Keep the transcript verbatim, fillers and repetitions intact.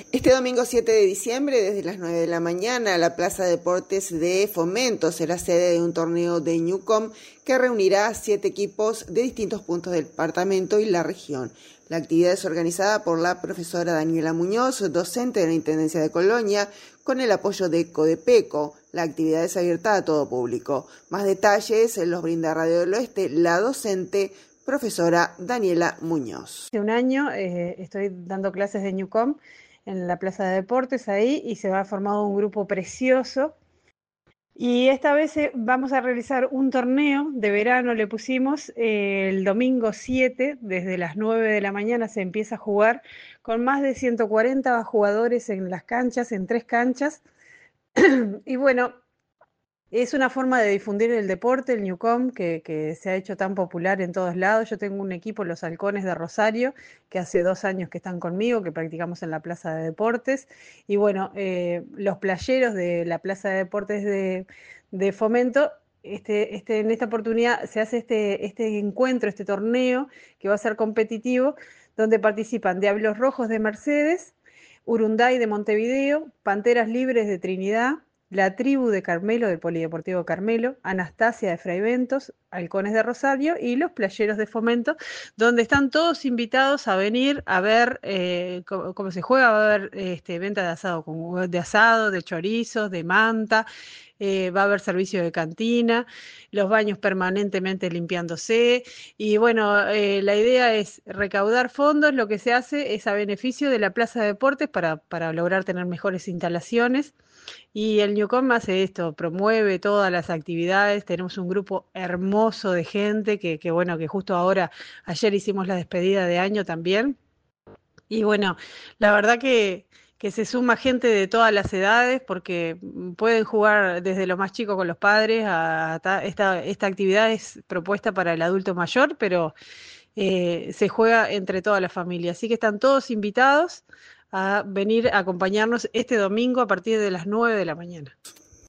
Este domingo siete de diciembre, desde las nueve de la mañana, la Plaza de Deportes de Fomento será sede de un torneo de Newcom que reunirá a siete equipos de distintos puntos del departamento y la región. La actividad es organizada por la profesora Daniela Muñoz, docente de la Intendencia de Colonia, con el apoyo de Codepeco. La actividad es abierta a todo público. Más detalles los brinda Radio del Oeste la docente profesora Daniela Muñoz. Hace un año eh, estoy dando clases de Newcom en la Plaza de Deportes ahí y se va formado un grupo precioso. Y esta vez eh, vamos a realizar un torneo de verano, le pusimos eh, el domingo siete, desde las nueve de la mañana se empieza a jugar con más de ciento cuarenta jugadores en las canchas, en tres canchas. Y bueno, es una forma de difundir el deporte, el Newcom, que, que se ha hecho tan popular en todos lados. Yo tengo un equipo, los Halcones de Rosario, que hace dos años que están conmigo, que practicamos en la Plaza de Deportes. Y bueno, eh, los playeros de la Plaza de Deportes de, de Fomento, este, este, en esta oportunidad se hace este, este encuentro, este torneo, que va a ser competitivo, donde participan Diablos Rojos de Mercedes, Urunday de Montevideo, Panteras Libres de Trinidad, La Tribu de Carmelo, del Polideportivo Carmelo, Anastasia de Fraiventos, Halcones de Rosario y los Playeros de Fomento, donde están todos invitados a venir a ver eh, cómo, cómo se juega. Va a haber este, venta de asado, de asado, de chorizos, de manta, eh, va a haber servicio de cantina, los baños permanentemente limpiándose. Y bueno, eh, la idea es recaudar fondos. Lo que se hace es a beneficio de la Plaza de Deportes para, para lograr tener mejores instalaciones. Y el Newcom hace esto, promueve todas las actividades. Tenemos un grupo hermoso de gente que, que bueno, que justo ahora, ayer hicimos la despedida de año también. Y bueno, la verdad que, que se suma gente de todas las edades porque pueden jugar desde lo más chico con los padres a, a esta, esta actividad es propuesta para el adulto mayor, pero eh, se juega entre toda la familia. Así que están todos invitados a venir a acompañarnos este domingo a partir de las nueve de la mañana.